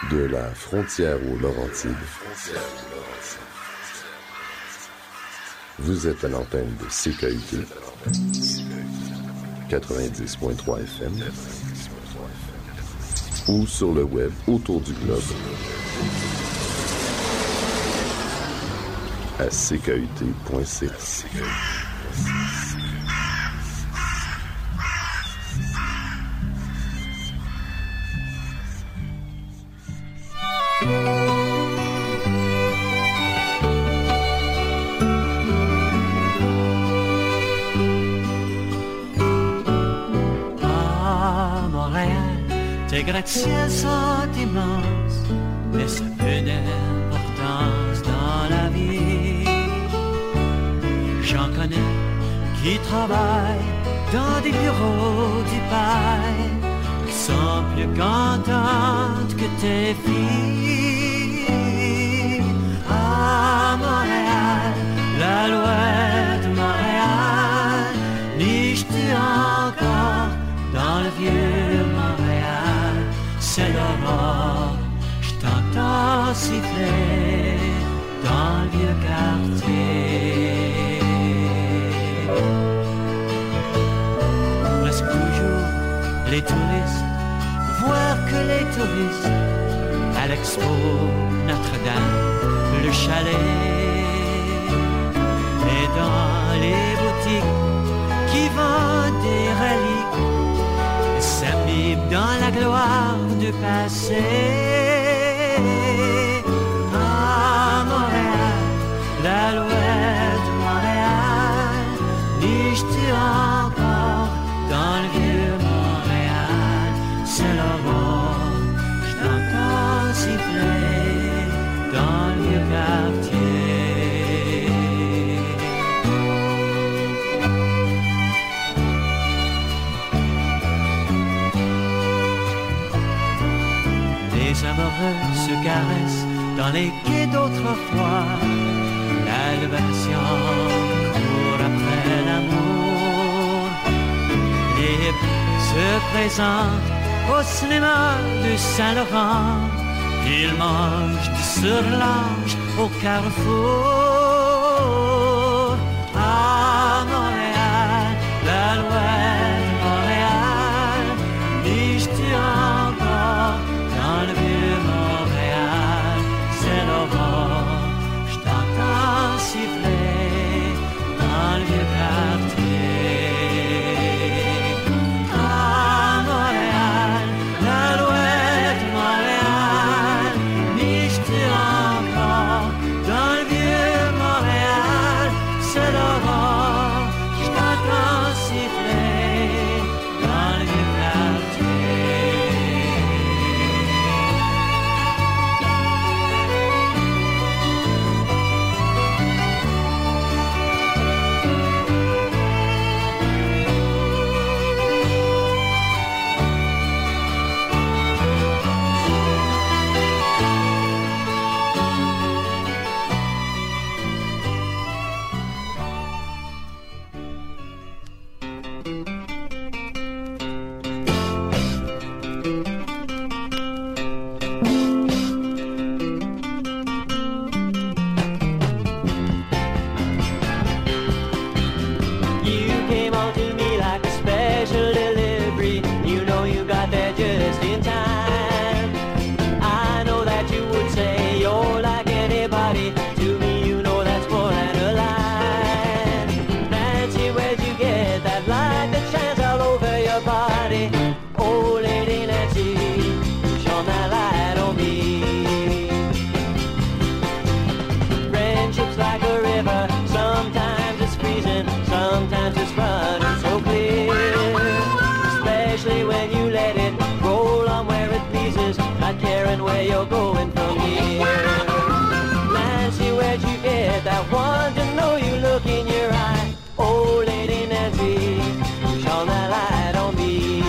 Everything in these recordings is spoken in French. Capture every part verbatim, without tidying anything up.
De la frontière aux Laurentides, vous êtes à l'antenne de C K U T quatre-vingt-dix point trois F M ou sur le web autour du globe à c k u t point c a. Tes gratte-ciels sont immenses, mais ça peu d'importance dans la vie. J'en connais qui travaillent dans des bureaux du paille, qui sont plus contentes que tes filles. À Montréal, l'alouette de Montréal, niche-tu encore dans le vieux Montréal? C'est l'aurore, je t'entends siffler dans le vieux quartier. Presque toujours, les touristes voient que les touristes à l'expo Notre-Dame, le chalet. Et dans les boutiques qui vendent des reliques, s'imbibe dans la gloire du passé. À Montréal, l'alouette de Montréal, niche-tu encore dans le vieux Montréal? C'est l'aurore, je t'entends siffler dans le vieux quartier. Les amoureux se caressent dans les quais d'autrefois. La libération court après l'amour. Les hips se présentent au cinéma du Saint-Laurent. Ils mangent du surlange au carrefour. À Montréal, l'alouette de Montréal, niche-tu encore dans le vieux Montréal? C'est l'aurore, je t'entends siffler dans le vieux quartier. À Montréal, l'alouette de Montréal, niche-tu encore dans le vieux Montréal? C'est l'aurore, je t'entends siffler dans le vieux quartier. Caring where you're going from here. Nancy, where'd you get that one to know you look in your eye? Oh, Lady Nancy, shone that light on me.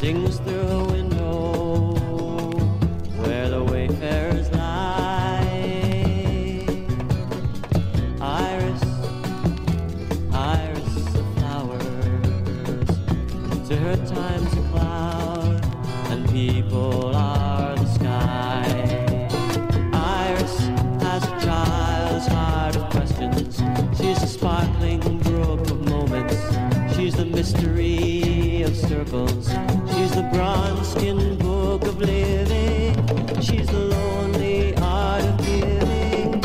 sings through a window where the wayfarers lie. Iris, iris of flowers, to her time's a cloud, and people are the sky. Iris has a child's heart of questions. She's a sparkling brook of moments. She's the mystery of circles. She's the bronze-skinned book of living. She's the lonely art of giving.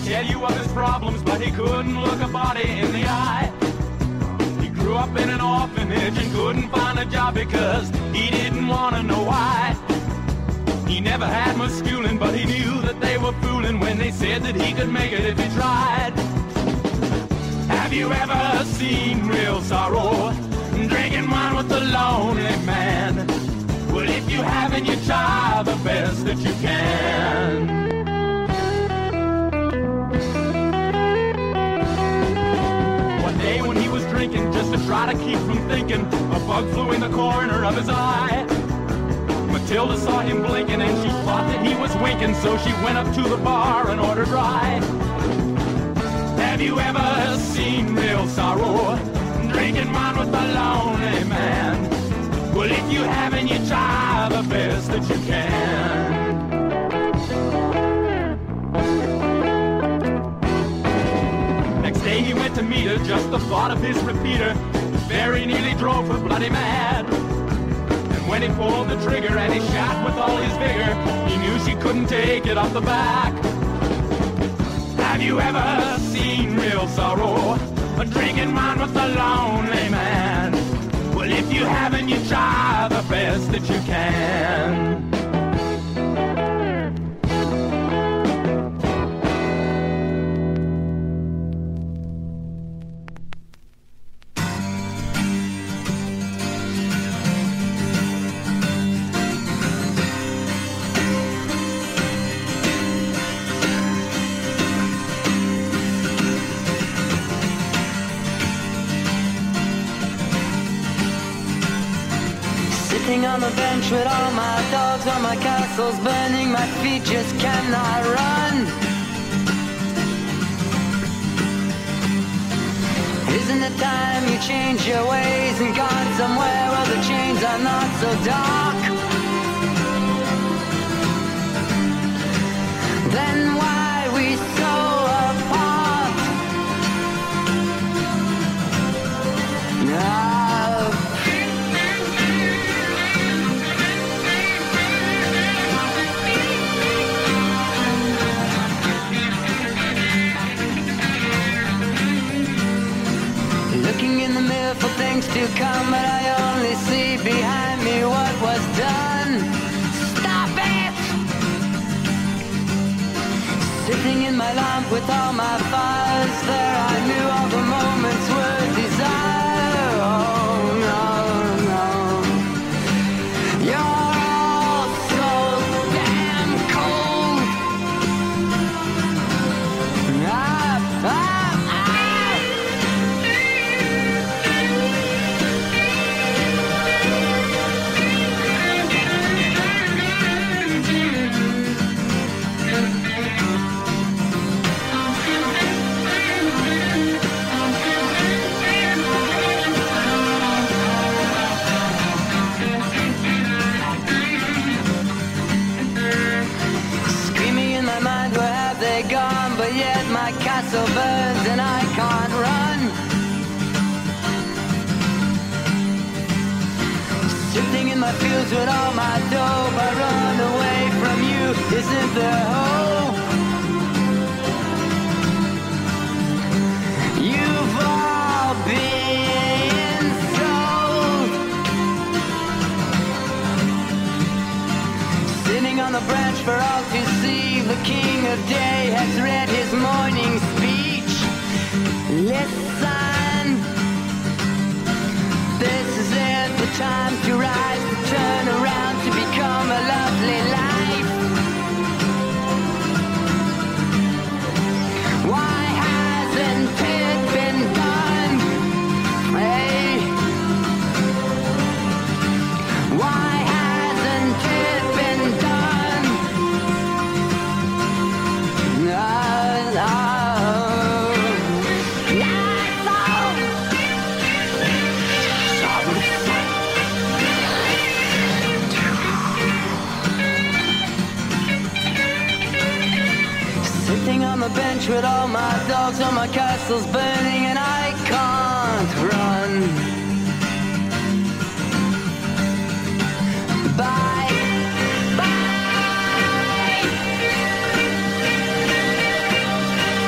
tell you of his problems, but he couldn't look a body in the eye. He grew up in an orphanage and couldn't find a job because he didn't want to know why. He never had much schooling, but he knew that they were fooling when they said that he could make it if he tried. Have you ever seen real sorrow? Drinking wine with a lonely man. Well, if you haven't, you try the best that you can. One day when he was drinking, just to try to keep from thinking, a bug flew in the corner of his eye. Matilda saw him blinking and she thought that he was winking, so she went up to the bar and ordered rye. Have you ever seen real sorrow? Drinking wine with a lonely man. Well, if you haven't, you try the best that you can. Next day he went to meet her, just the thought of his repeater very nearly drove her bloody mad. And when he pulled the trigger and he shot with all his vigor, he knew she couldn't take it off the back. Have you ever seen real sorrow? Drinking wine with a lonely man. Well, if you haven't, you try the best that you can. On the bench with all my dogs, while my castle's burning, my feet just cannot run. Isn't it time you change your ways and gone somewhere where the chains are not so dark? Then why we so apart? Now for things to come, but I only see behind me what was done. Stop it! Sitting in my lamp with all my fires there, I knew all the moments were desire. Oh no, no, you're all so damn cold. Ah, ah. Gone, but yet my castle burns and I can't run. Sitting in my fields with all my dope, I run away from you. Isn't there hope? You've all been sold. Sitting on the branch for all to see, the king of day has read his morning speech. Listen, this is it, the time to rise, to turn around, to become a lovely life. Why hasn't it been done? Hey, why hasn't it been done? Sitting on the bench with all my dogs, and my castle's burning and I can't run. Bye. Bye.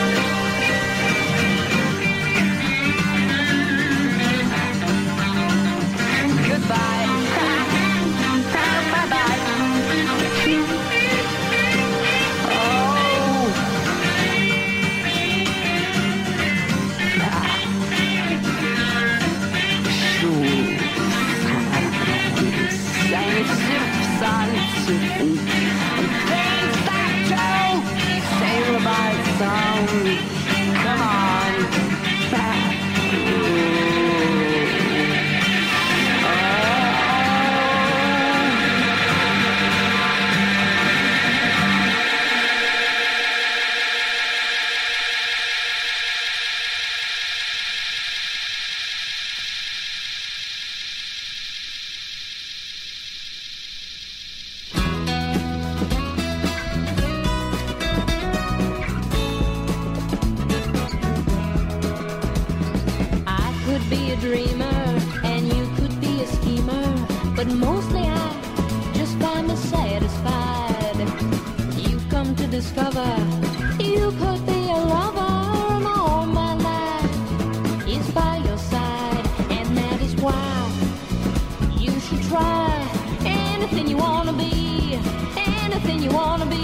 discover you could be a lover all my life is by your side, and that is why you should try anything you wanna be, anything you wanna be.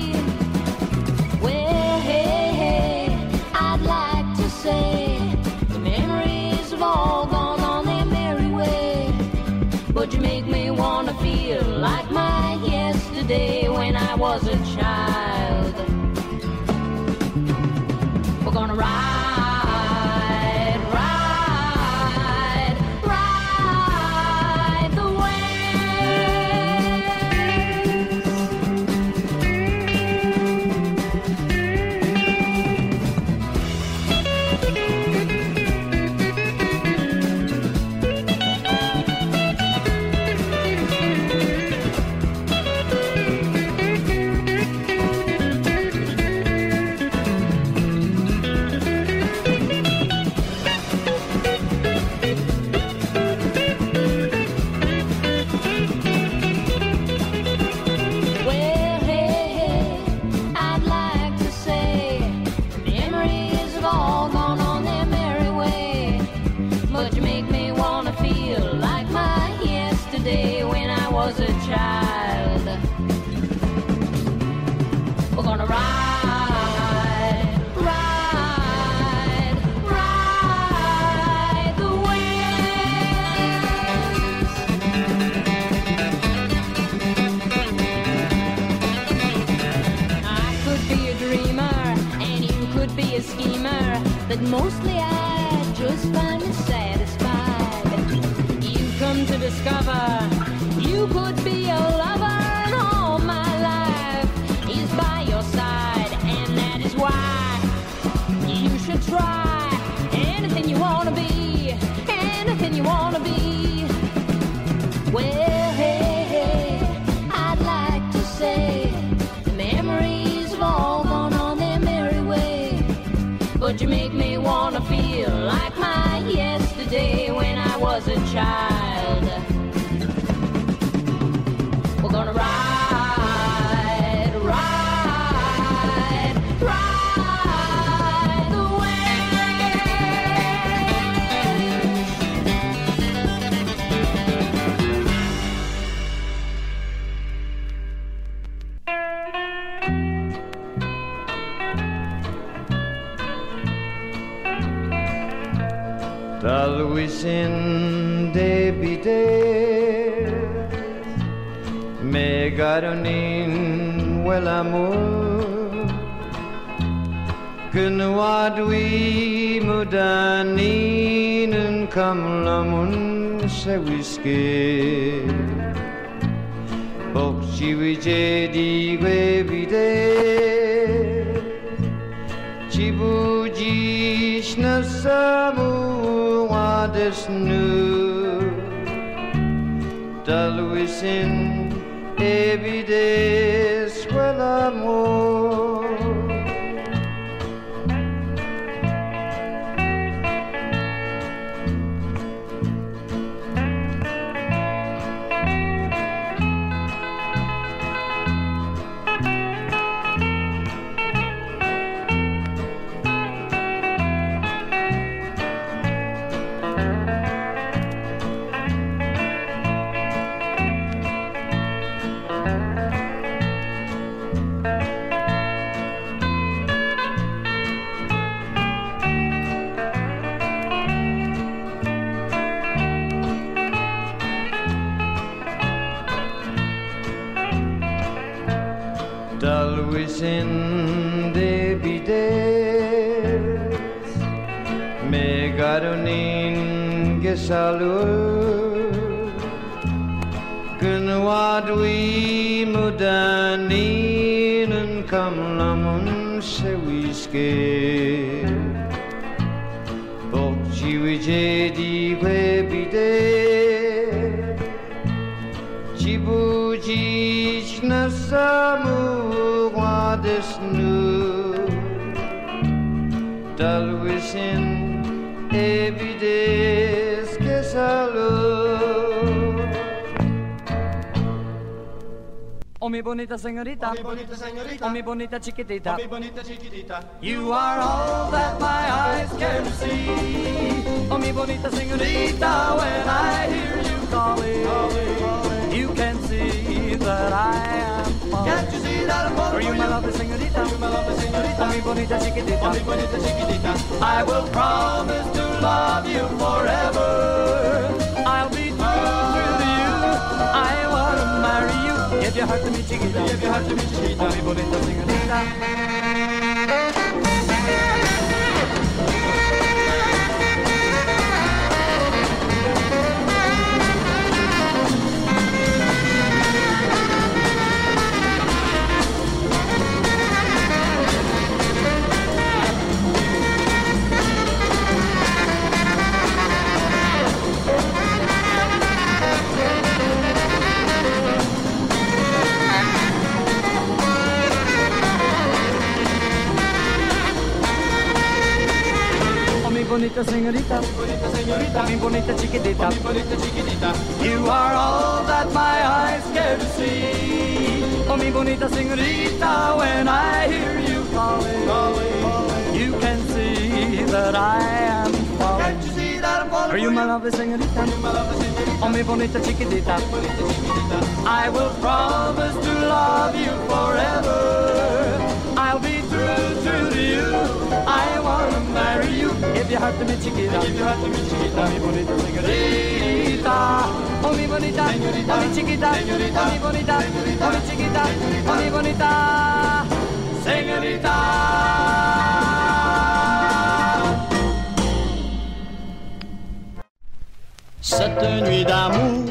Well, hey, hey, I'd like to say the memories have all gone on their merry way, but you make me wanna feel like my yesterday when I was a child. We're gonna ride, ride, ride the was a child. We're gonna ride, ride, ride the winds. I could be a dreamer and you could be a schemer, but mostly I just find me satisfied. You come to discover you could be a lover and all my life is by your side, and that is why you should try anything you wanna be, anything you wanna be. Well, hey, hey, I'd like to say the memories have all gone on their merry way, but you make me wanna feel like my yesterday when I was a child. We're gonna ride, ride, ride the Dalwisin debiter Megaronin wel amor Gynwadwi mudanin yn camlamun sewisge Bok jiwi jedi gwebide Jibu jish nasamu wadesnu Dalwisin evides quel amor Dalwisin debides Megaronin gesalur Gynwadwi mudanin yn camlamun sewisge Bok jiwi jedi gwebide Jibu jish nasamu wadesnu Dalwisin evides gesalur Oh mi bonita señorita, oh mi bonita señorita, oh mi bonita chiquitita, oh mi bonita chiquitita. You are all that my eyes can see. Oh mi bonita señorita, when I hear you calling, calling, calling, you can see that I am falling. Can't you see that I'm falling? Are you my lovely señorita? Are you my lovely señorita? Oh mi bonita chiquitita, oh mi bonita chiquitita. I will promise to love you forever. I'll be true to you. I wanna marry you. Give your heart to me, chiquita. Give your heart to me, chiquita. Oh mi bonita señorita. Bonita señorita, bonita señorita, mi bonita chiquitita, mi bonita chiquitita. You are all that my eyes can see. Oh, mi bonita señorita, when I hear you calling, calling, calling, you can see that I am falling. Can't you see that I'm falling? Are you my lovely señorita? Are you my lovely señorita? Oh, mi bonita chiquitita, mi bonita chiquitita. I will promise to love you forever. I'll be true, true to you. I wanna marry you. Give your heart to me, chiquita. Give your heart to me, chiquita. Oh, mi bonita señorita. Oh, mi bonita. Señorita. Oh, mi chiquita. Señorita. Oh, mi bonita. Señorita. Oh, mi chiquita. Señorita. Oh, mi bonita. Señorita. Cette nuit d'amour,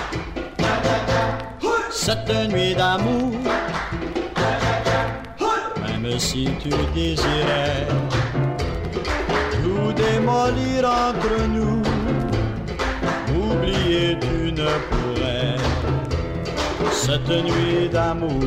cette nuit d'amour, même si tu désirais tout démolir entre nous, oublier tu ne pourrais cette nuit d'amour,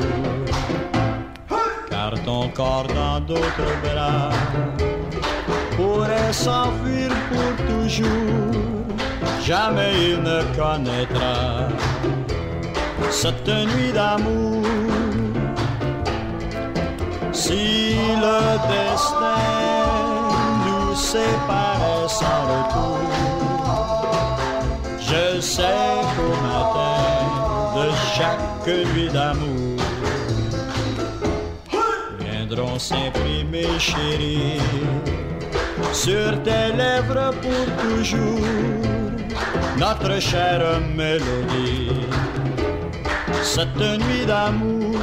car ton corps dans d'autres bras pourrait s'enfuir pour toujours. Jamais il ne connaîtra cette nuit d'amour. Si le destin nous séparait sans retour, je sais qu'au matin de chaque nuit d'amour viendront s'imprimer, chérie, sur tes lèvres pour toujours notre chère mélodie, cette nuit d'amour.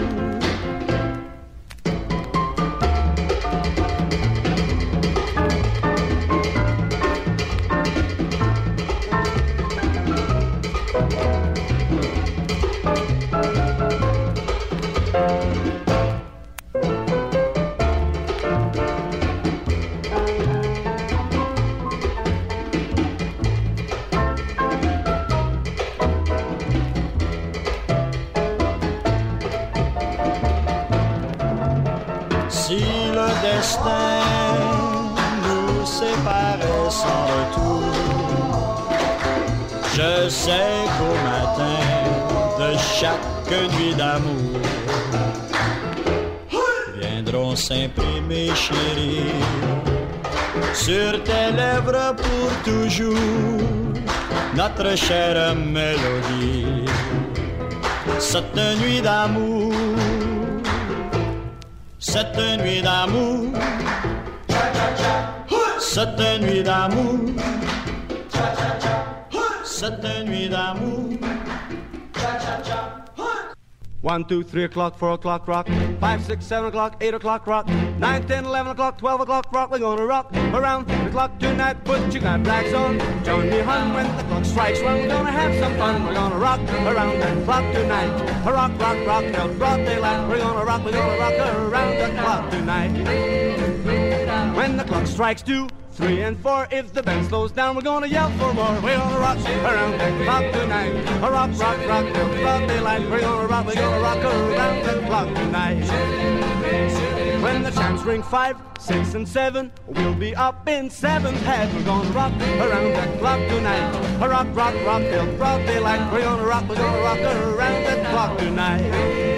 Nous séparer sans retour, je sais qu'au matin de chaque nuit d'amour viendront s'imprimer, chérie, sur tes lèvres pour toujours notre chère mélodie, cette nuit d'amour. Cette nuit d'amour, cette nuit d'amour, cette nuit d'amour. One, two, three o'clock, four o'clock, rock. Five, six, seven o'clock, eight o'clock, rock. Nine, ten, eleven o'clock, twelve o'clock, rock. We're gonna rock around the clock tonight. Put your glad rags on. Join me, hon, when the clock strikes one. We're gonna have some fun. We're gonna rock around that clock tonight. Rock, rock, rock till broad daylight. We're gonna rock, we're gonna rock around the clock tonight. When the clock strikes two, three and four, if the band slows down, we're gonna yell for more. We're gonna rock around the clock tonight. A rock, rock, rock till broad daylight. We're gonna rock, we're gonna rock around the clock tonight. When the chime bells ring five, six, and seven. We'll be up in seventh heaven. We're gonna rock around the clock tonight. A rock, rock, rock till broad daylight. We're gonna rock, we're gonna rock around the clock tonight.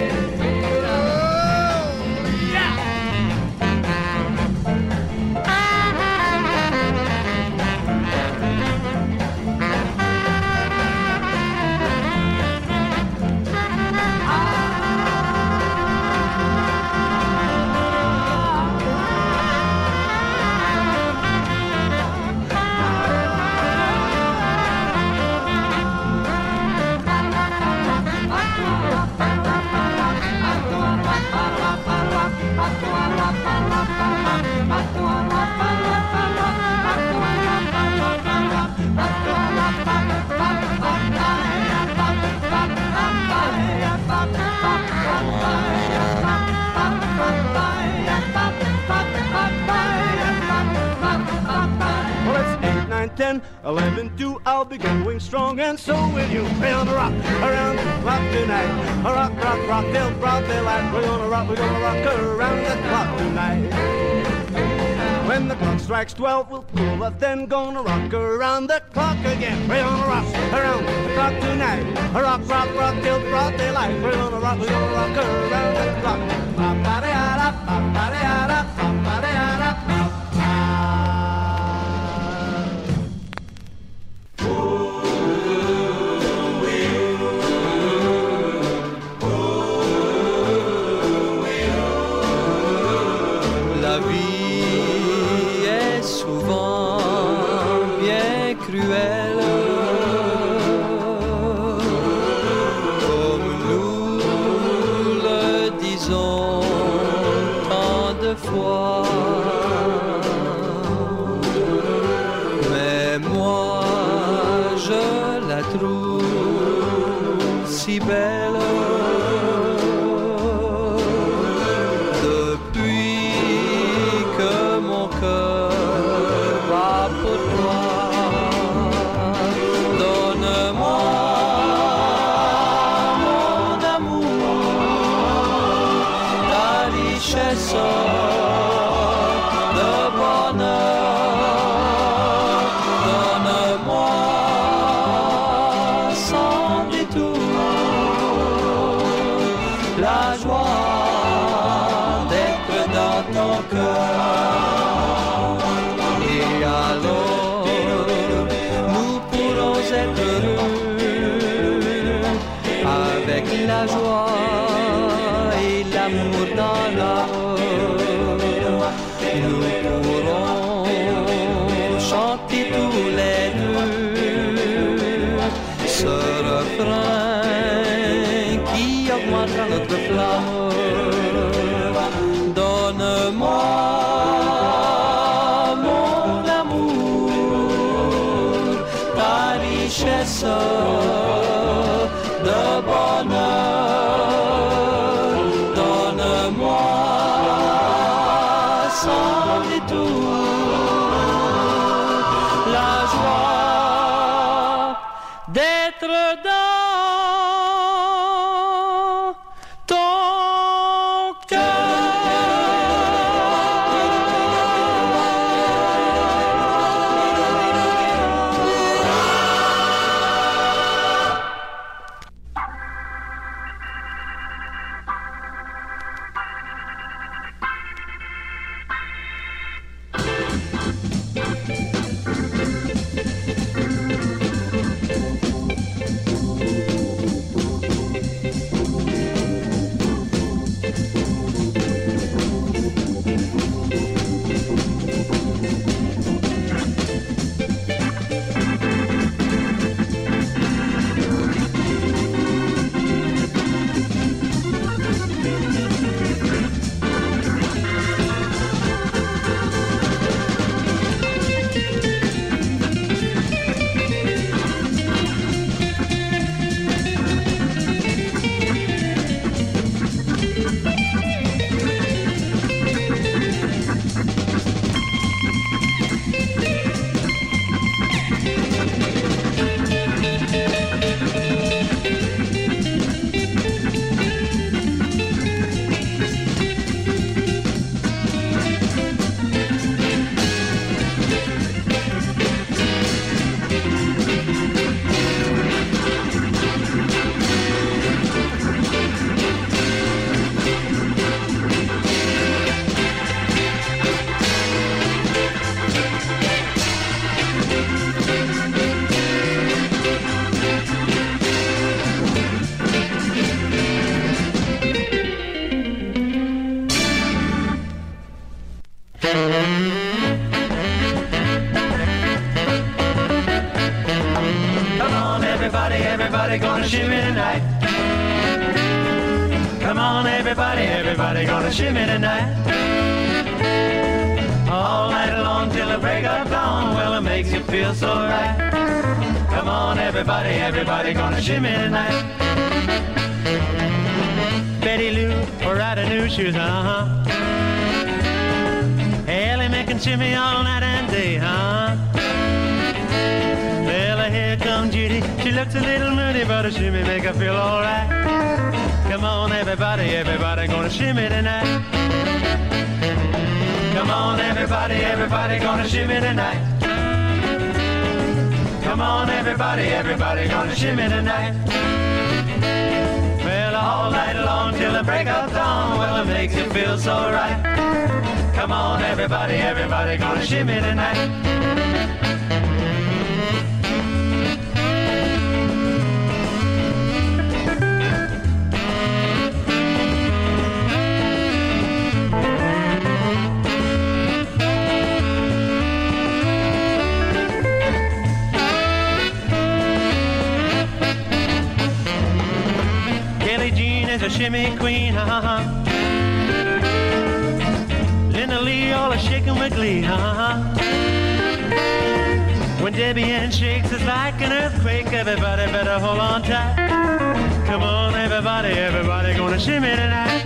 ten, eleven, two, I'll be going strong, and so will you. We're gonna rock around the clock tonight. A rock, rock, rock till broad daylight. We're gonna rock, we're gonna rock around the clock tonight. When the clock strikes twelve, we'll cool up, then gonna rock around the clock again. We're gonna rock around the clock tonight. A rock, rock, rock till broad daylight. We're gonna rock, we're gonna rock around the clock. Ba-ba-da-da, ba-ba-da-da, ba-ba-da-da, ba-ba. Si belle depuis que mon cœur bat pour toi. Donne-moi mon amour, ta richesse de bonheur. Donne-moi sans détour la joie d'être dans ton cœur. Et alors nous pourrons être heureux avec la joie et l'amour dans l'âme. Nous pourrons chanter tous les deux ce refrain qui augmentera notre flamme. Donne-moi mon amour, ta richesse de bonheur. Donne-moi sans détour gonna shimmy tonight. Come on, everybody, everybody gonna shimmy tonight. All night long till the break of dawn, well, it makes you feel so right. Come on, everybody, everybody gonna shimmy tonight. Betty Lou, or Rada new shoes, uh-huh. Ellie making shimmy all night and day, huh? Well, here comes Judy, she looks a little moody, but a shimmy make her feel alright. Come on, everybody, everybody gonna shimmy tonight. Come on, everybody, everybody gonna shimmy tonight. Come on, everybody, everybody gonna shimmy tonight. Well, all night long till the break of dawn, well, it makes you feel so right. Come on, everybody, everybody gonna shimmy tonight. Is a shimmy queen, ha ha ha. Linda Lee, all a shaking with glee, ha ha ha. When Debbie Ann shakes, it's like an earthquake. Everybody better hold on tight. Come on, everybody, everybody gonna shimmy tonight.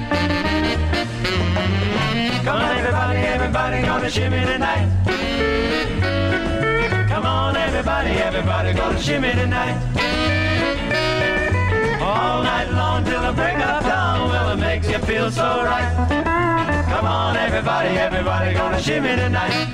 Come on, everybody, everybody gonna shimmy tonight. Come on, everybody, everybody gonna shimmy tonight. All night long till the break of dawn, well, it makes you feel so right. Come on, everybody, everybody gonna shimmy tonight.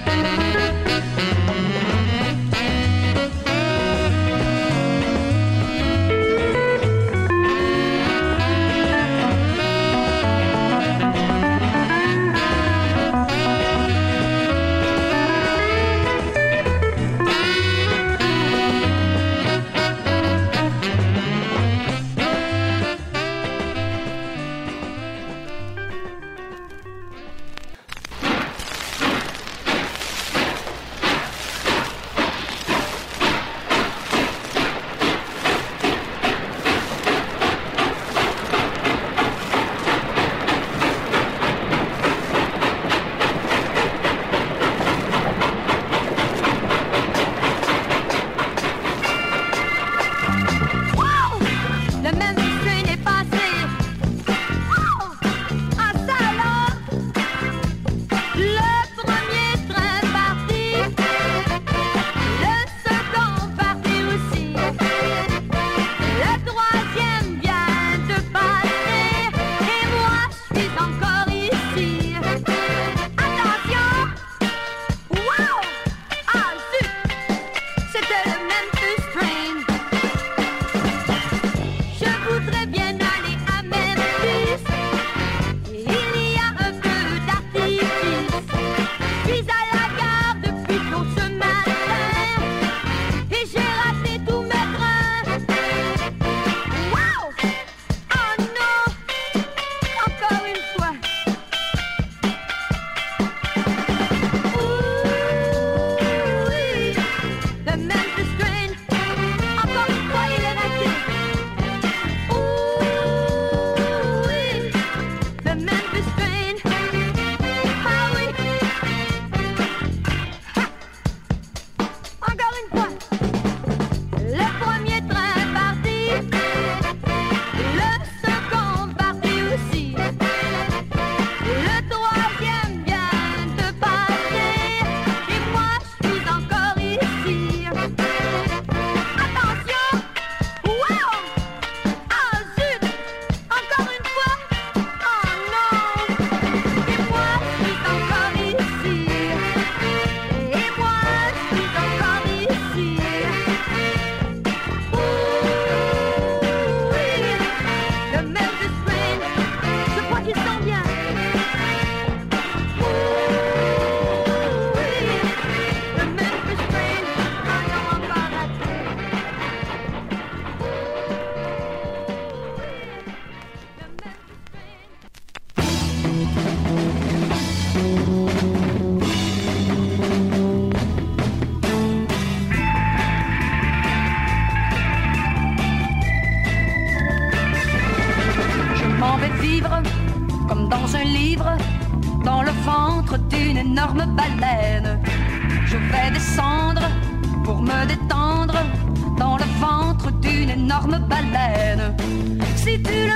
un livre, dans le ventre d'une énorme baleine. Je vais descendre pour me détendre, dans le ventre d'une énorme baleine. Si tu le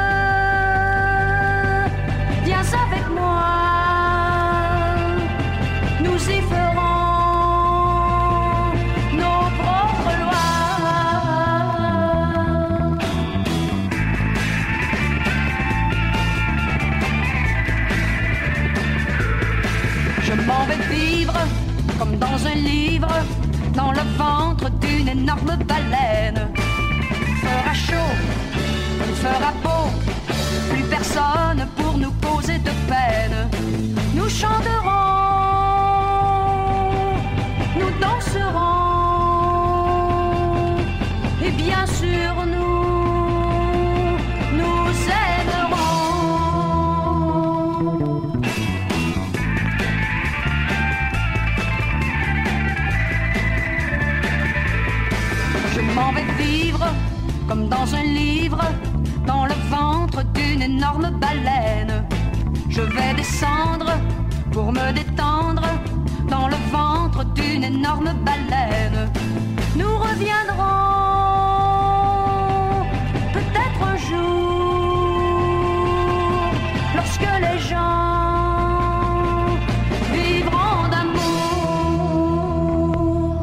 veux, viens avec moi, nous y ferons nos propres lois. Je m'en vais vivre comme dans un livre, dans le ventre d'une énorme baleine. Il fera chaud, il fera beau, plus personne pour nous causer de peine. Nous chanterons, nous danserons, et bien sûr nous, nous aimerons. Je m'en vais vivre comme dans un livre, dans le ventre d'une énorme baleine. Je vais descendre pour me détendre, dans le ventre d'une énorme baleine. Nous reviendrons peut-être un jour, lorsque les gens vivront d'amour.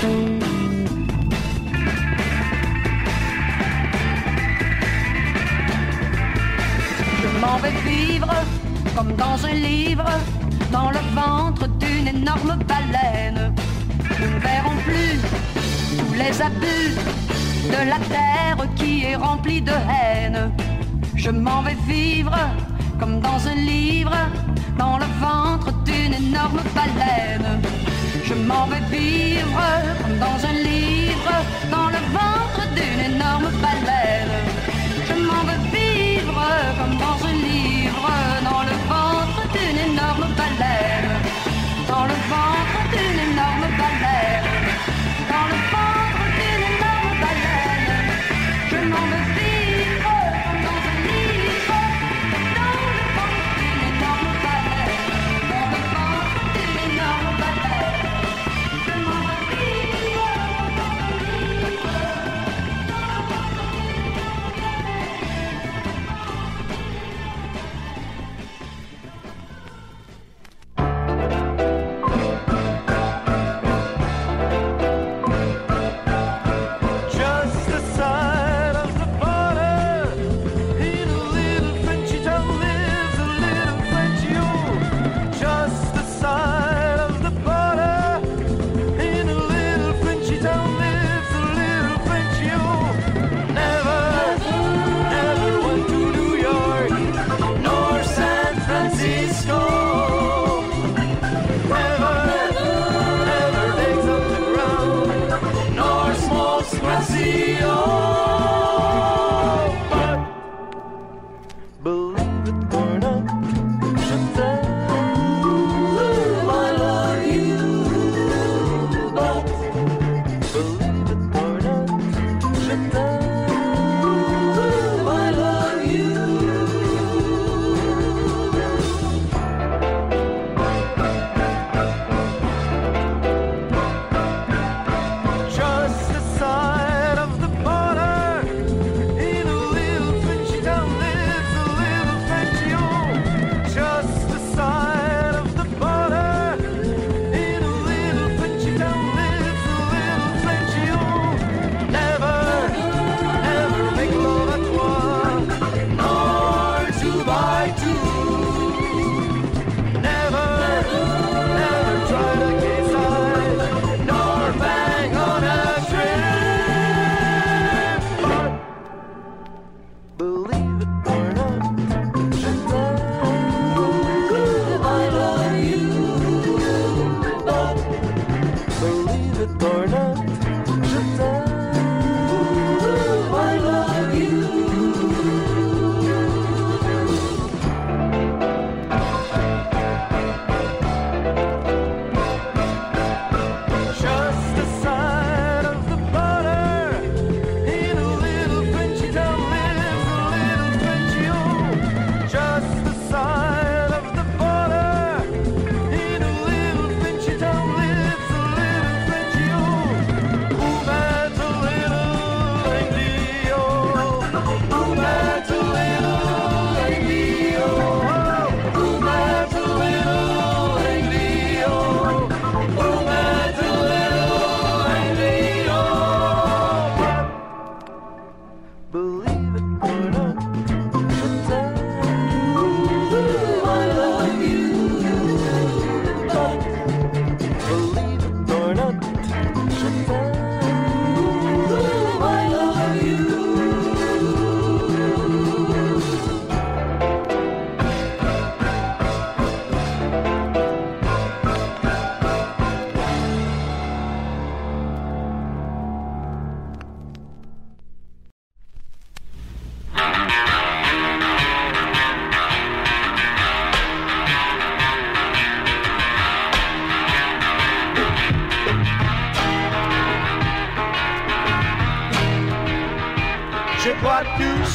Je m'en vais vivre comme dans un livre, dans le ventre d'une énorme baleine. Nous ne verrons plus tous les abus de la terre qui est remplie de haine. Je m'en vais vivre comme dans un livre, dans le ventre d'une énorme baleine. Je m'en vais vivre comme dans un livre, dans le ventre d'une énorme baleine. Je m'en vais vivre comme dans un livre, dans le ventre d'une énorme baleine. Dans le ventre d'une énorme baleine. Dans le ventre d'une énorme baleine. Je m'en vais vivre comme dans un livre, dans le ventre d'une énorme baleine. Dans le ventre d'une énorme baleine. Je m'en vais vivre comme dans un livre.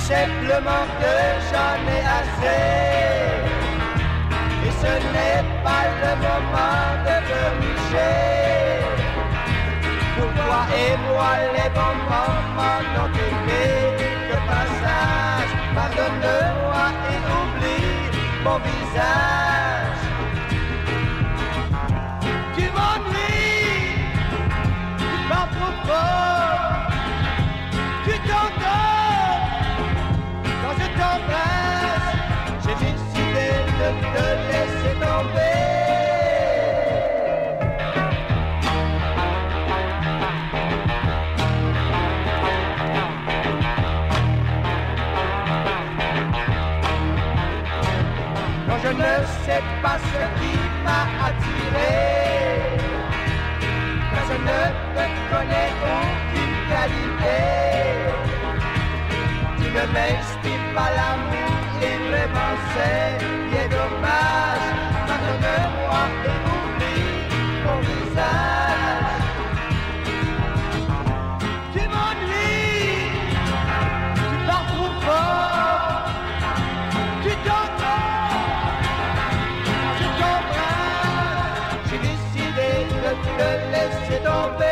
simplement que j'en ai assez. Et ce n'est pas le moment de pleurnicher. Pour toi et moi les bons moments n'ont été que passage. Pardonne-moi et oublie mon visage. Tu m'ennuies, tu parles trop fort, tu t'endors. Quand je t'embrasse, j'ai décidé de te laisser tomber. Non, je ne sais pas ce qui m'a attiré, car je ne te connais aucune qualité. Tu ne m'inspires pas l'amour et vraiment c'est bien dommage. Pardonne-moi et oublie mon visage. Tu m'ennuies, tu parles trop fort, tu t'entends, je t'embrasse. J'ai décidé de te laisser tomber.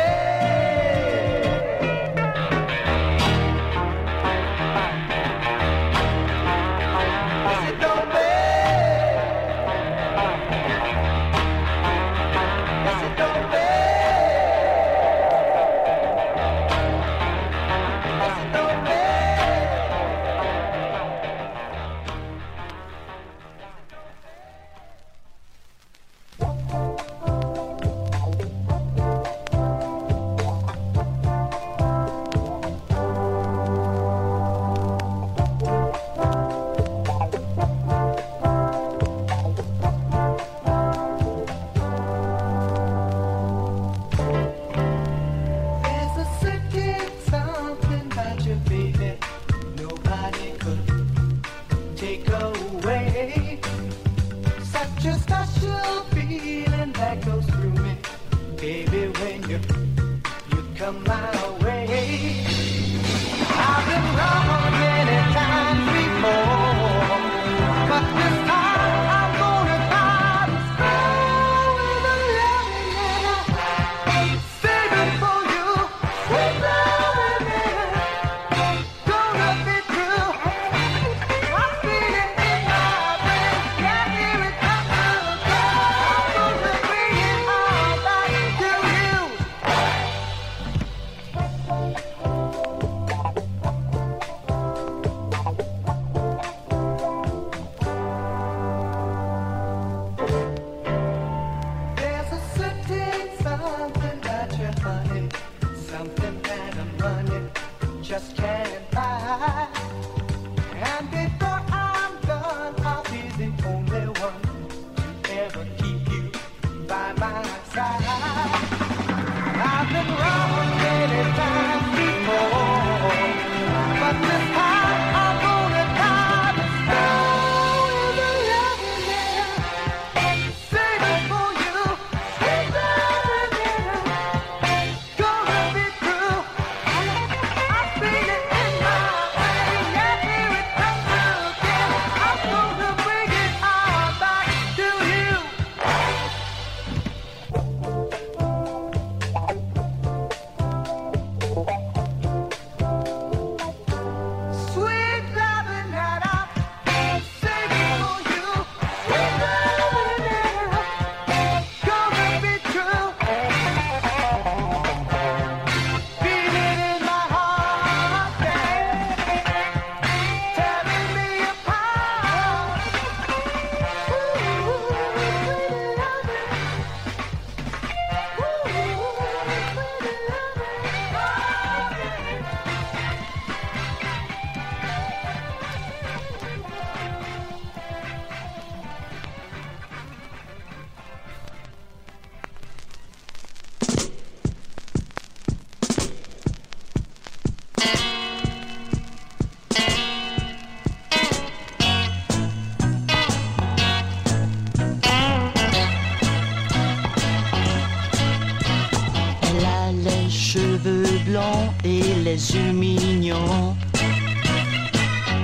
cheveux blonds et les yeux mignons.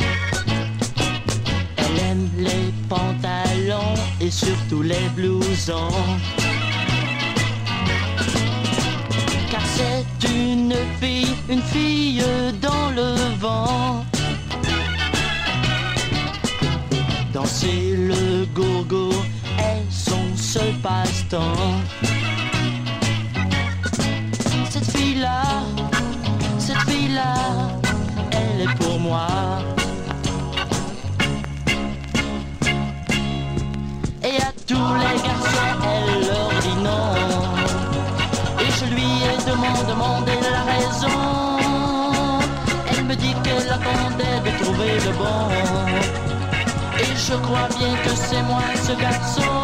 et surtout les blousons. Car c'est une fille, une fille dans le vent. Danser le gogo est son seul passe-temps. Cette fille-là, cette fille-là, elle est pour moi. Et à tous les garçons, elle leur dit non. Et je lui ai demandé, demandé la raison. Elle me dit qu'elle attendait de trouver le bon. Et je crois bien que c'est moi ce garçon.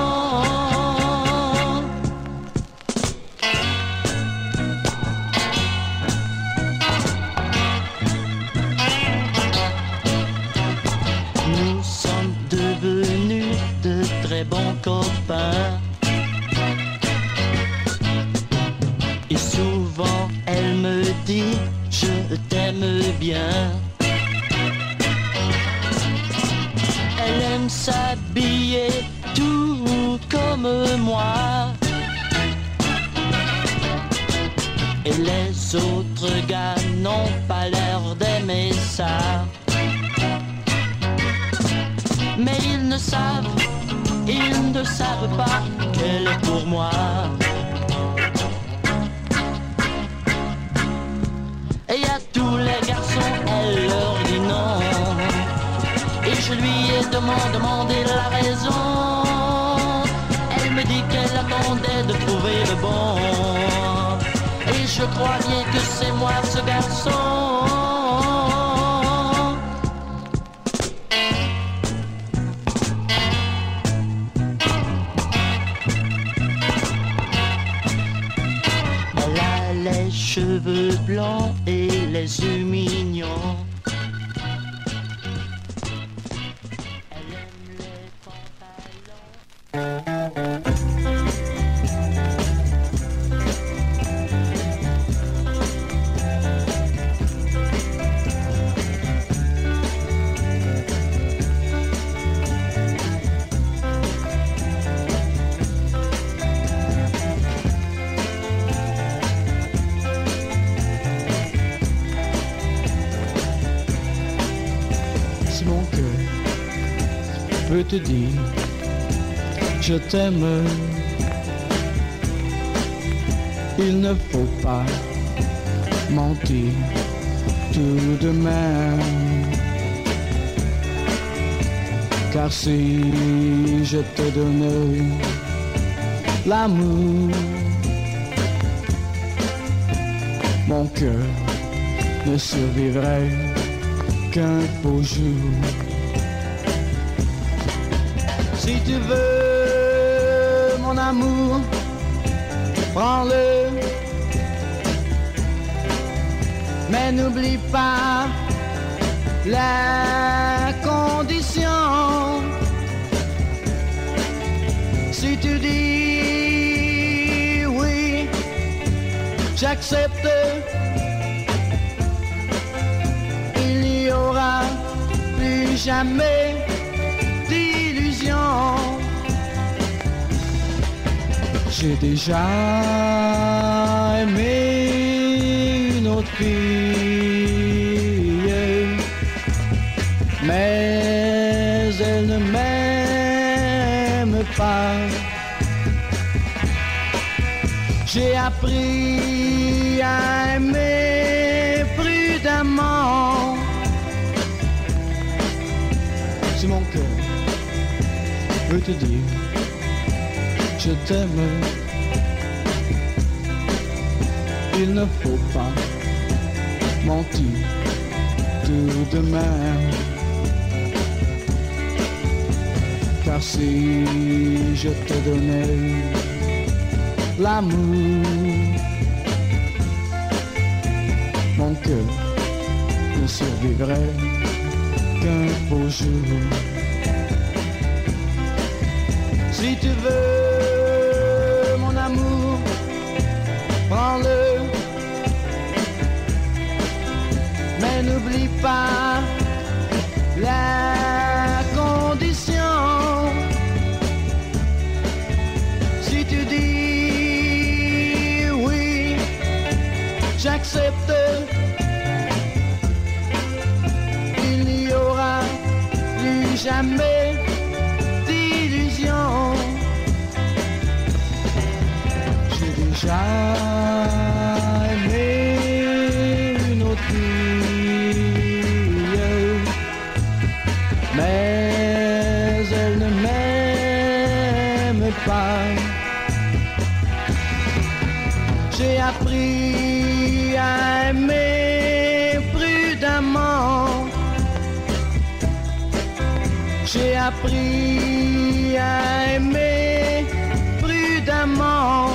Nous sommes devenus de très bons copains. Et souvent elle me dit je t'aime bien. Elle aime s'habiller tout comme moi. Et les autres gars n'ont pas l'air d'aimer ça. Mais ils ne savent, ils ne savent pas qu'elle est pour moi. Et à tous les garçons, elle leur dit non. Et je lui ai demandé, demandé la raison. Elle me dit qu'elle attendait de trouver le bon. Et je crois bien que c'est moi ce garçon. Elle a les cheveux blancs et les yeux mignons. Je te dis, je t'aime. Il ne faut pas mentir tout de même. Car si je te donnais l'amour, mon cœur ne survivrait qu'un beau jour. Si tu veux mon amour, prends-le. Mais n'oublie pas la condition. Si tu dis oui, j'accepte. Il n'y aura plus jamais d'illusion. J'ai déjà aimé une autre fille, mais elle ne m'aime pas. J'ai appris à aimer prudemment. Si mon cœur veut te dire je t'aime, il ne faut pas mentir tout de même. Car si je te donnais l'amour, mon cœur ne survivrait qu'un beau jour. Si tu veux mon amour, prends-le. Mais n'oublie pas la condition. accepte. Il n'y aura plus jamais d'illusion. J'ai déjà aimé une autre fille, mais elle ne m'aime pas. J'ai appris à aimer prudemment. J'ai appris à aimer prudemment.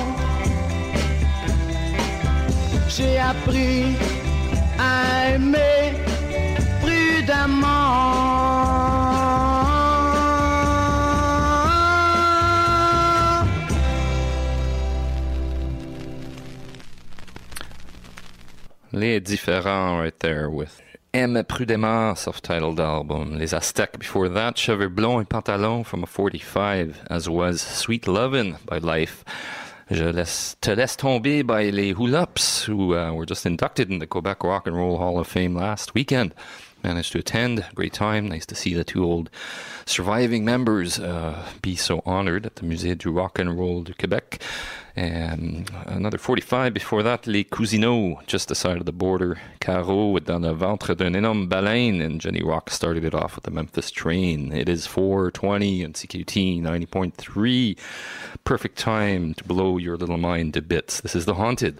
J'ai appris à aimer prudemment. Les différents right there with Aime prudemment, self-titled album. Les Aztecs before that, Cheveux Blonds et Pantalon from a forty-five, as was Sweet Lovin' by Life. Je laisse, te laisse tomber by les Hula-Ups, who uh, were just inducted in the Quebec Rock and Roll Hall of Fame last weekend. Managed to attend. Great time. Nice to see the two old surviving members uh, be so honored at the Musée du Rock and Roll du Québec. Um, another forty-five before that, Les Cousineaux, just the side of the border. Caro dans le ventre d'un énorme baleine, and Jenny Rock started it off with the Memphis Train. It is four twenty on C Q T ninety point three. Perfect time to blow your little mind to bits. This is The Haunted.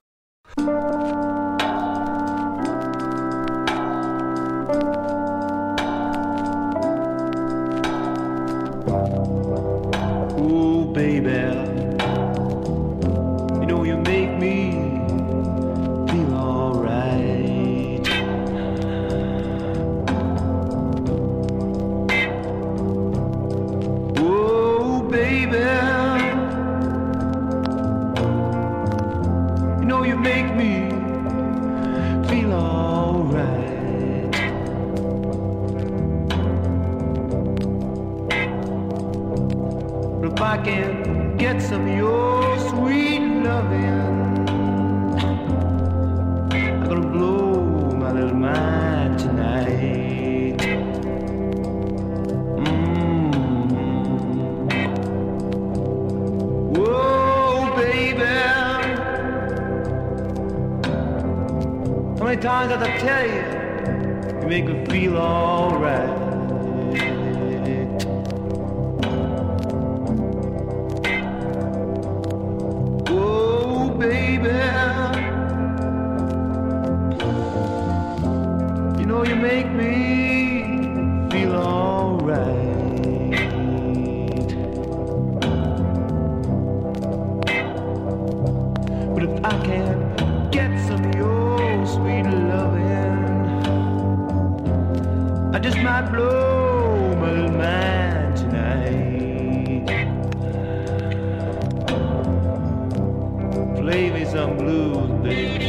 Ooh, baby, you know you make me feel alright. Ooh, baby, you know you make me feel alright. If I can get some of your sweet loving, I'm gonna blow my little mind tonight. Mm-hmm. Whoa, baby, how many times did I tell you, you make me feel alright? You know you make me feel alright. But if I can get some of your sweet loving, I just might blow my little mind tonight. Play me some blues, baby.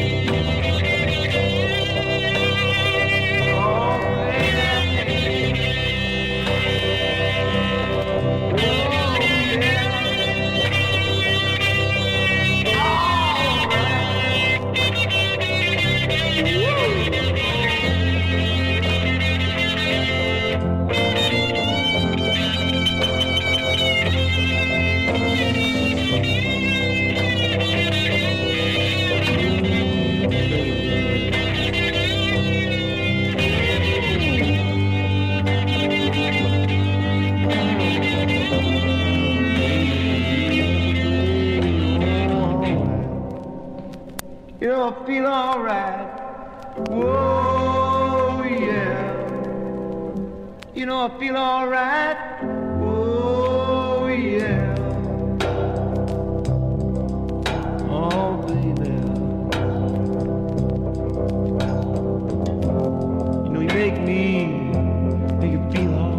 You know I feel alright. Whoa, yeah. You know I feel alright. Whoa, yeah. Oh, baby. You know you make me, make you feel alright.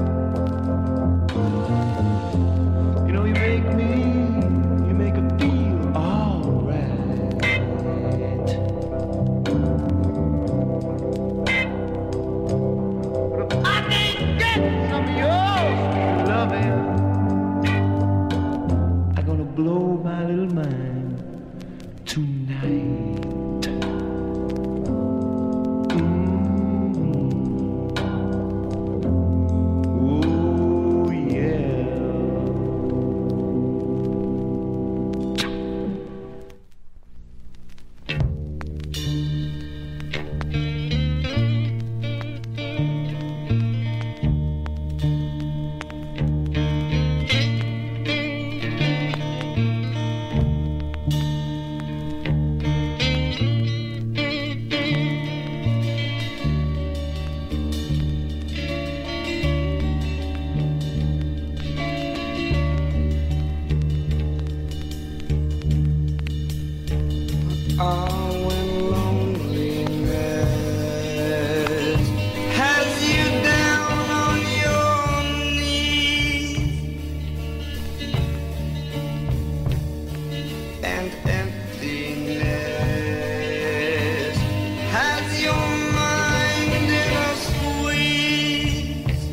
You know you make me, you make a feel tonight. Oh yeah. Oh, when loneliness has you down on your knees and emptiness has your mind in a squeeze,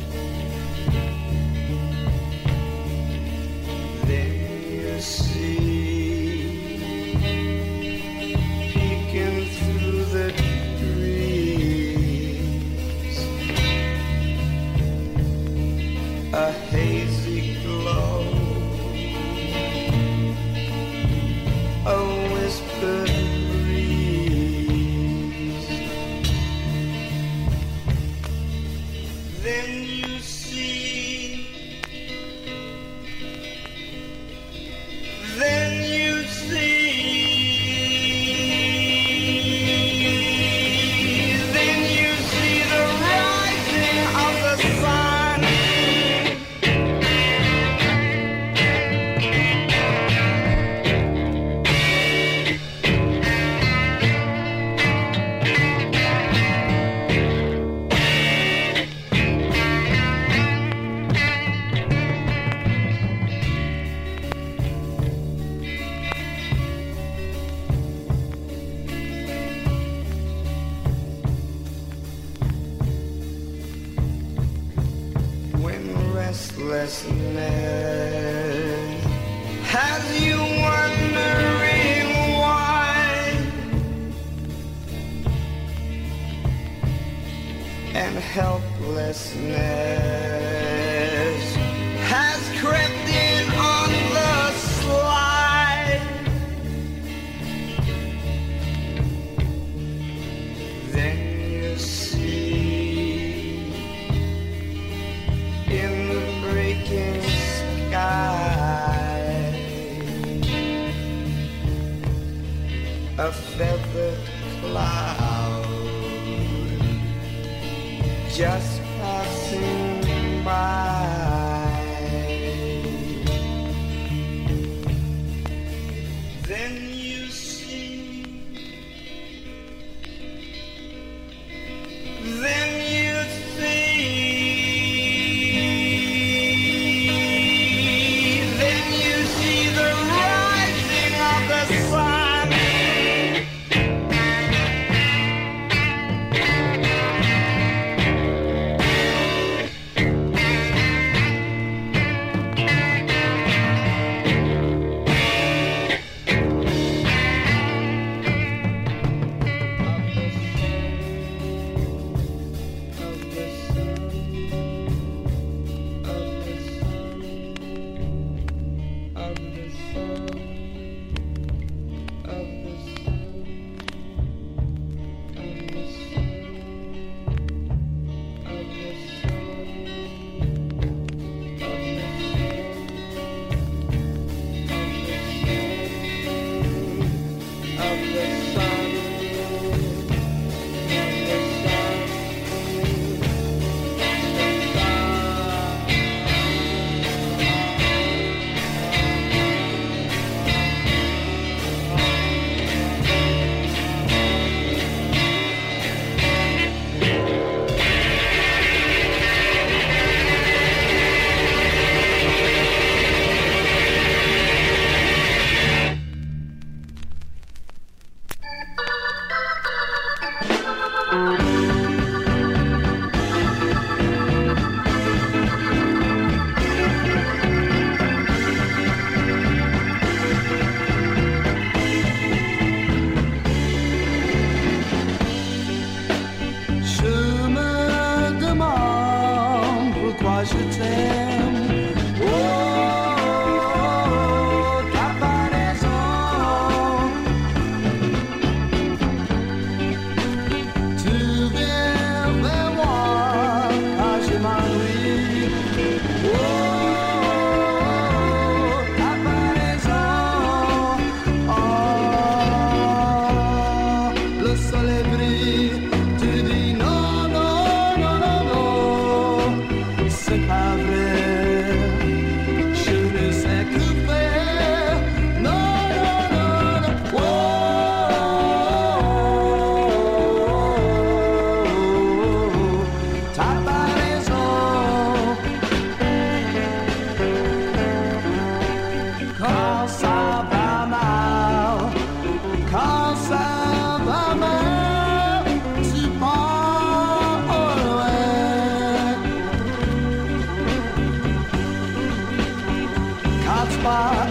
then you see through the trees a hazy glow, a whispered breeze, then you see, then you see. Restlessness has you wondering why, and helplessness has crept in on the slide, then you see in the breaking sky a feathered cloud just passing by, then you see, then you see.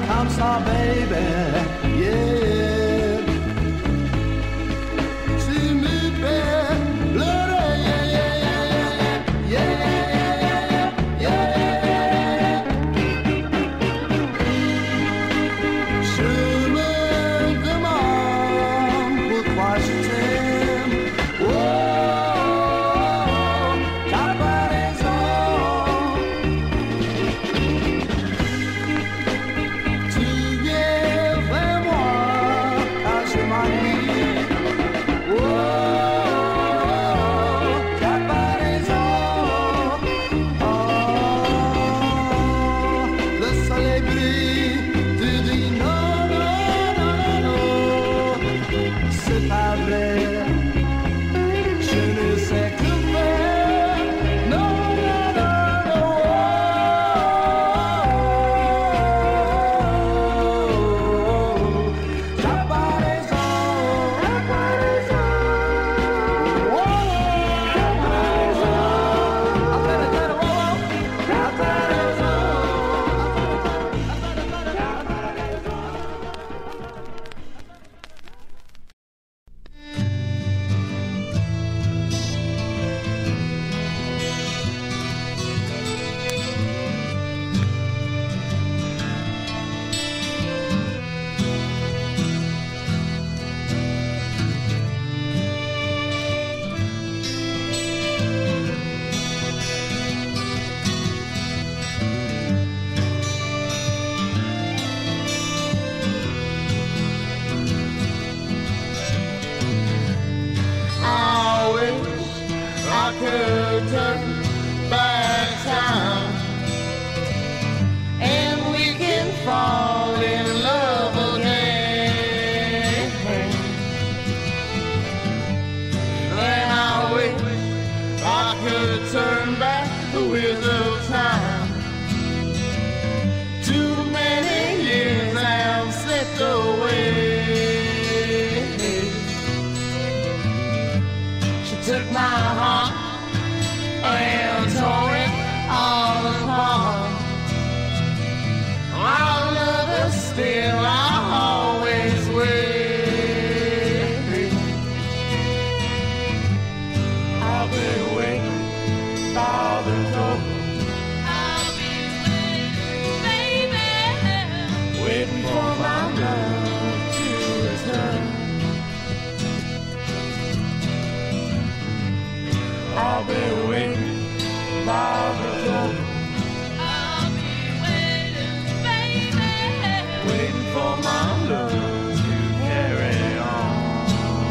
I'm sorry, baby, yeah. See me, baby, bloody, yeah, yeah, yeah, yeah, yeah, yeah. Chemin de mort, pourquoi je t'aime? Oh, t'as pas raison. Tu viens vers moi, car je m'ennuie. Oh, t'as pas raison. Oh, le soleil brille, tu dis non, non, non, non, non. C'est pas vrai. Je ne sais que faire. Non, non, non, non. T'as pas raison. T'as pas raison. Oh, t'as pas raison. I better tell her, oh, t'as pas raison. I wish I could turn back time and we can fall in love again. And I wish I could turn back the wheels of time. Too many years have slipped away. She took my heart and tore it all apart. I'll love her still, I'll always wait. I'll be waiting by the door. I'll be waiting, baby, waiting for my love to return. I'll be waiting by the door. I'll be waiting, baby, waiting for my love to carry on.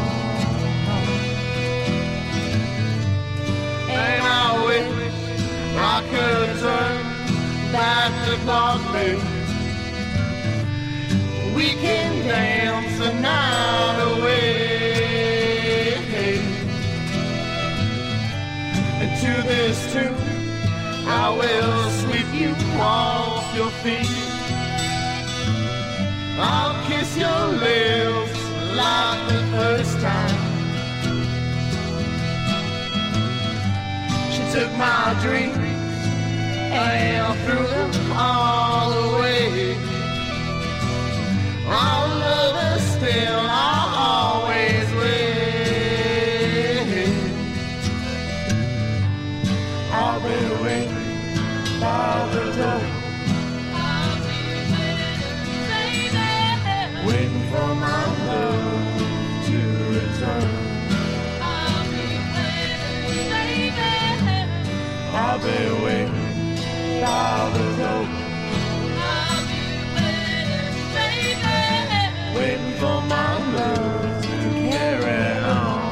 And I wish I could turn back the clock, baby. We can dance the night away. And to this tune, I will sweep you off your feet. I'll kiss your lips like the first time. She took my dreams and threw them all away. I'll love her still, I'll always wait. I'll be waiting by the door. I'll be waiting, baby, waiting for my love to return. I'll be waiting, baby, I'll be waiting by the door. I'll be waiting, baby, waiting for my love to carry on.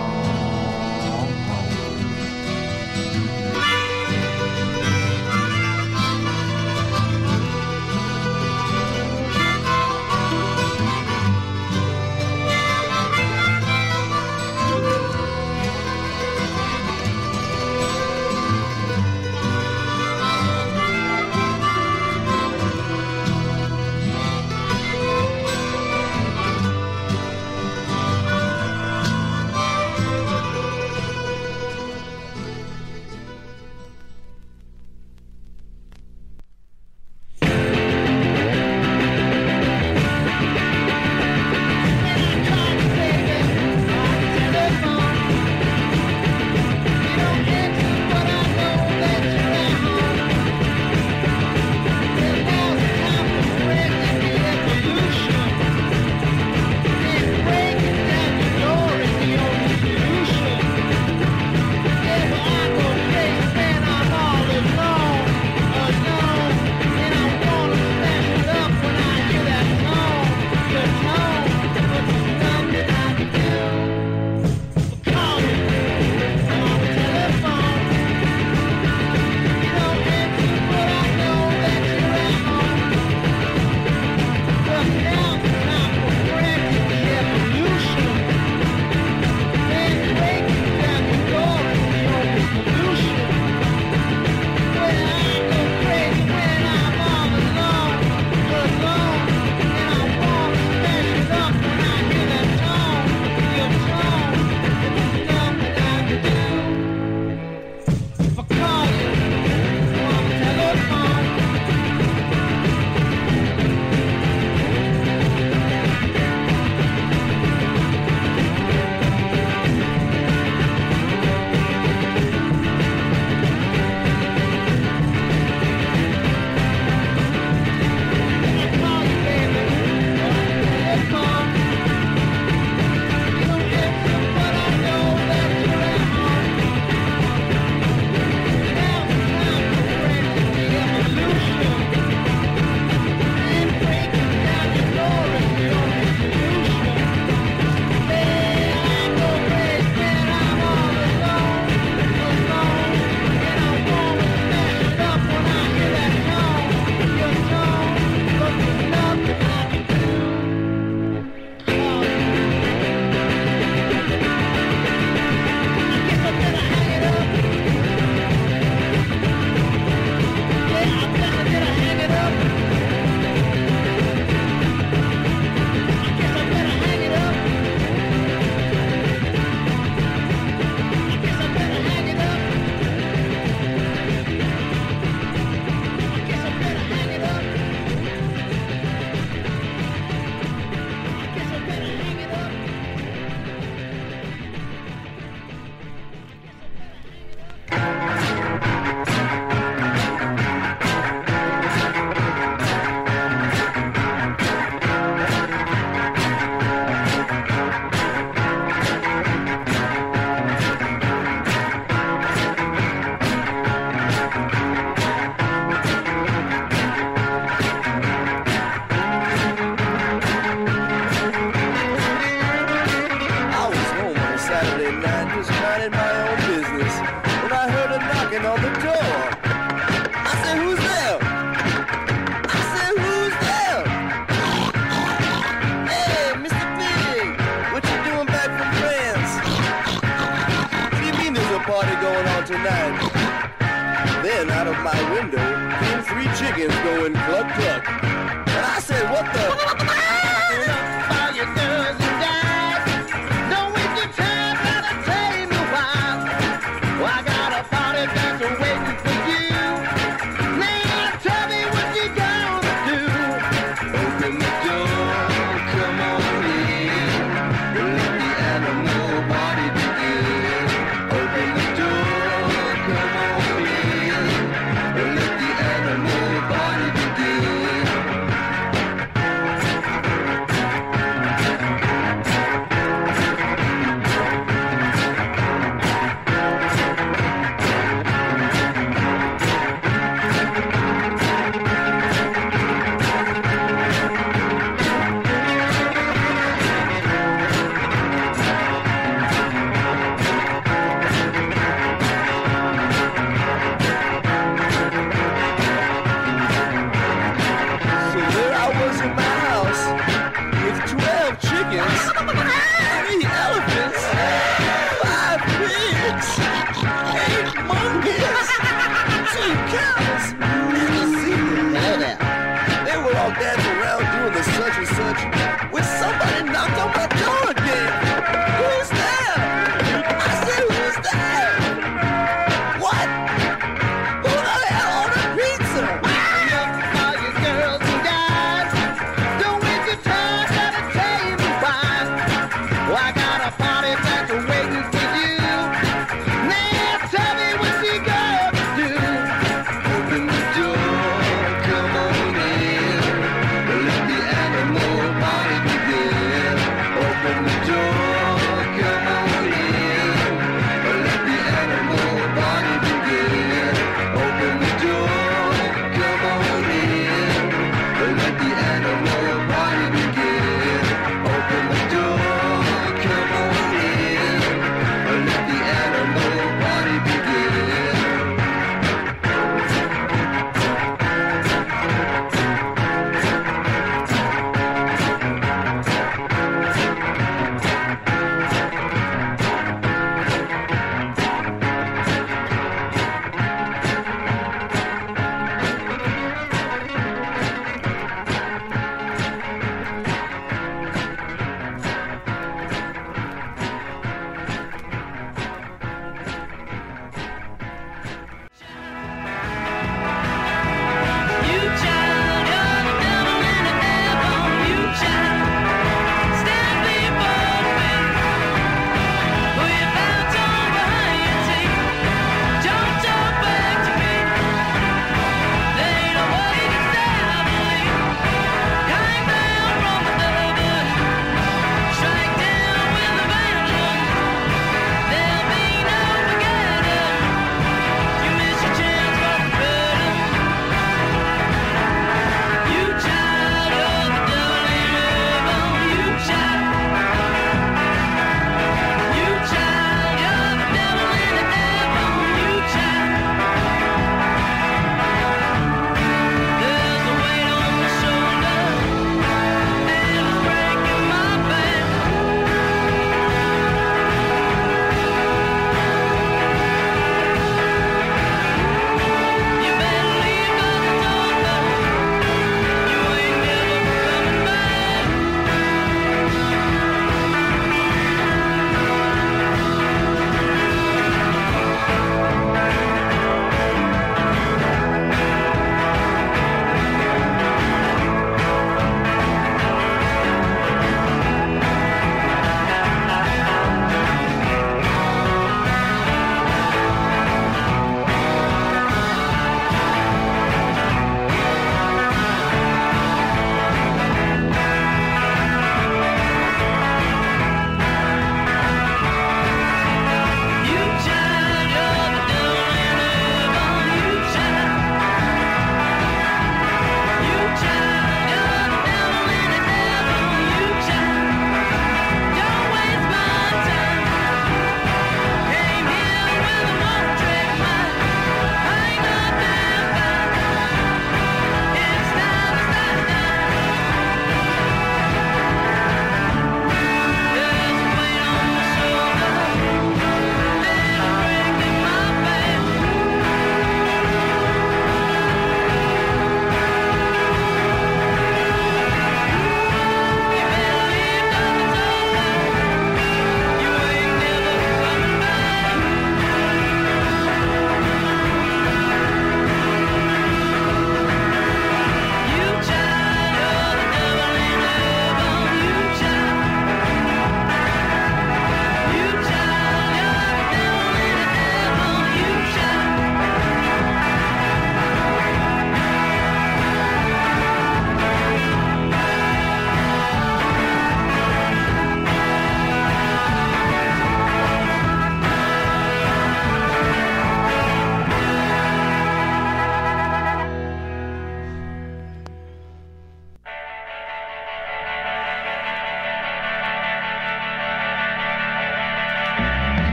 tonight. Then out of my window came three chickens going cluck cluck. And I said, what the? All your girls and guys, don't waste your time trying to tell me why. Well, I got a party that's waiting for you. Now tell me what you gonna do. Open the door, come on in. Let the animal party begin. Open the door, come on in. Let the animal party begin.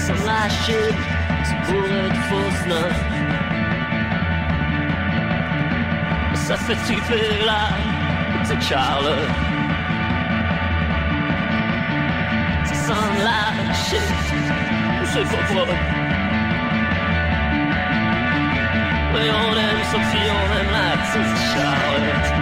sans lâcher, c'est pour être fausse note. Ça fait triper la petite Charlotte. Sans lâcher, c'est pas vrai. Mais on aime Sophie, on aime la petite Charlotte.